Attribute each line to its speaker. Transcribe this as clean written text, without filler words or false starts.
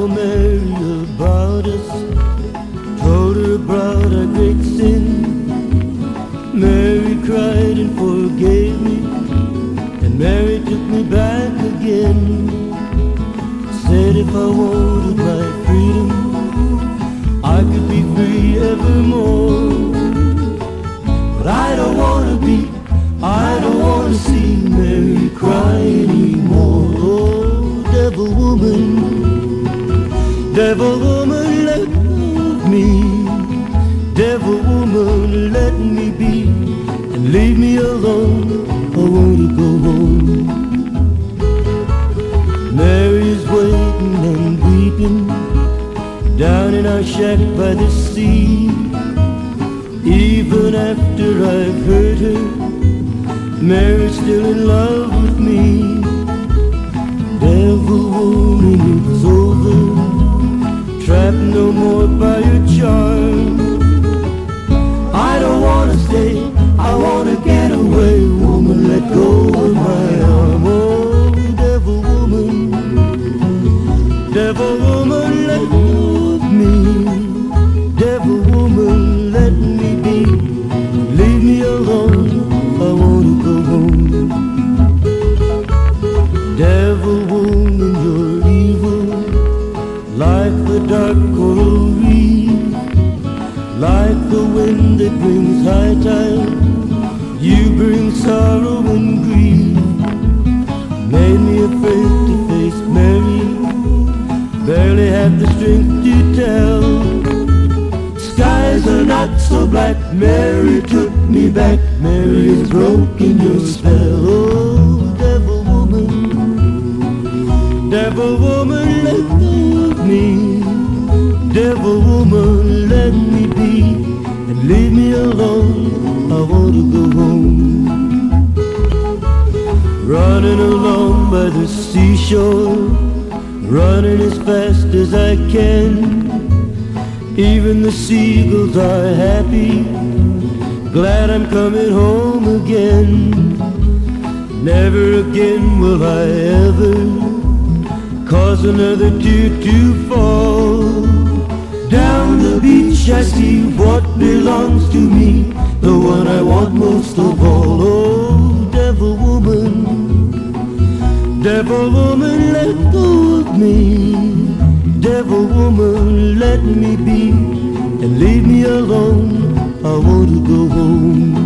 Speaker 1: told Mary about us, told her about our great sin. Mary cried and forgave me, and Mary took me back again. Said if I wanted my freedom, I could be free evermore. But I don't wanna see Mary cry anymore. Oh, devil woman, let me. Devil woman, let me be, and leave me alone. I want to go home. Mary's waiting and weeping down in our shack by the sea. Even after I've hurt her, Mary's still in love with me. Devil woman, it's over, trapped no more by your charm. I don't wanna stay, I wanna get away. Woman, let go of my arm. Oh, devil woman, let go of me. Devil woman, let me be, leave me alone. I wanna go home. Devil woman, you're evil, like the dark coral reef, like the wind that brings high tide. You bring sorrow and grief. Made me afraid to face Mary, barely had the strength to tell. Skies are not so black, Mary took me back. Mary has broken your spell. Oh, devil woman, let go of me. Devil woman, let me be, and leave me alone. I want to go home. Running along by the seashore, running as fast as I can. Even the seagulls are happy, glad I'm coming home again. Never again will I ever cause another tear to fall. Down the beach I see what belongs to me, the one I want most of all. Oh, devil woman, let go of me. Devil woman, let me be, and leave me alone. I want to go home.